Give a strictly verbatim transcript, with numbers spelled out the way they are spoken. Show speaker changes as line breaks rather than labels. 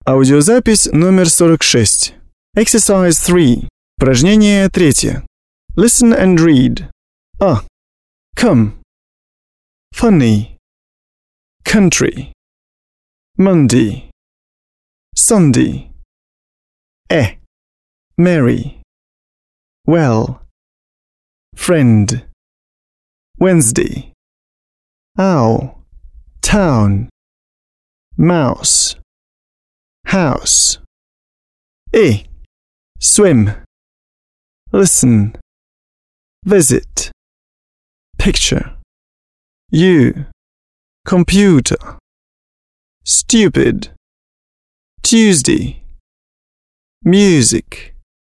Аудиозапись номер сорок шесть. Exercise three. Упражнение третье. Listen and read. А. Come. Funny. Country. Monday. Sunday. Eh. Mary. Well. Friend. Wednesday. Owl. Town. Mouse. House. E. Swim. Listen. Visit. Picture. You. Computer. Stupid. Tuesday. Music.